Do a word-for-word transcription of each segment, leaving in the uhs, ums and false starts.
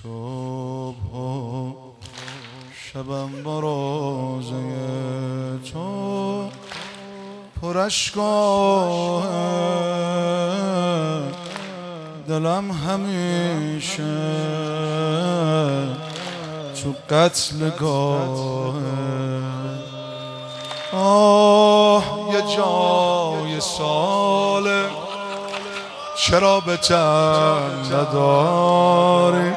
صبح و شبم با روزه تو پر اشکاه، دلم همیشه تو قتلگاه. آه یه جای ساله چرا به تن نداری؟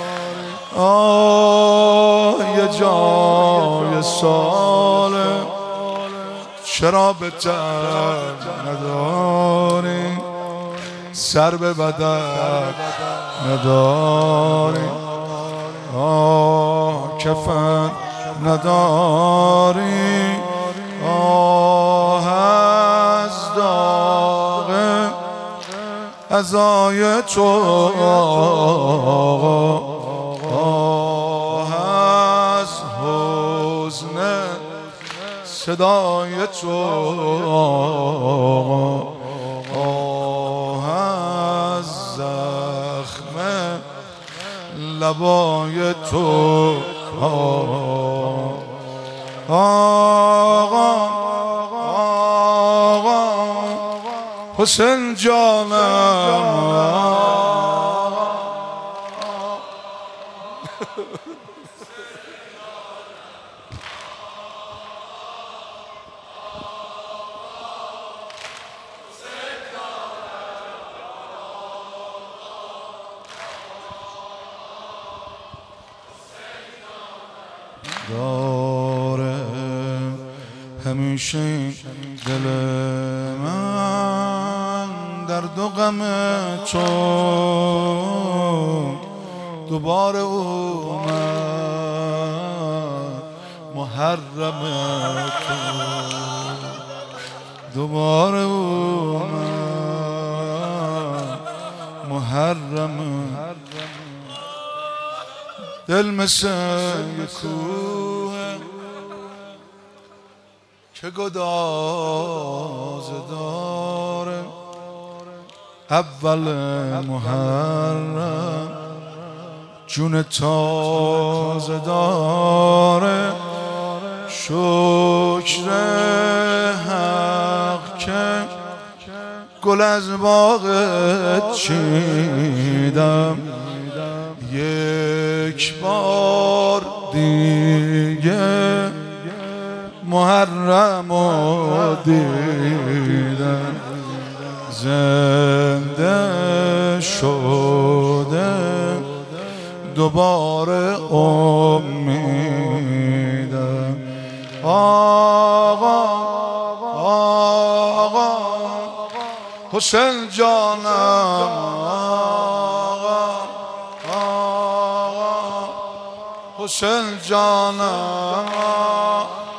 آه یه جای ساله چرا به تن نداری؟ سر به بدن نداری؟ آه کفن نداری؟ آه از داغ عزای تو، آه از حزن صدای تو، آه از زخم لبای تو. آقا آقا حسین جانم، داره همیشه دل من درد و غم تو، دوباره اومد محرم تو، دوباره اومد محرم. دل مثل یک کوه که گدازه داره، اول محرم جون تازه داره. شکر حق که گل از باغت چیدم، یک بار دیگه محرم رو دیدم. زنده شده دوباره امیدم. آقا آقا حسین جانم، حسین جانم،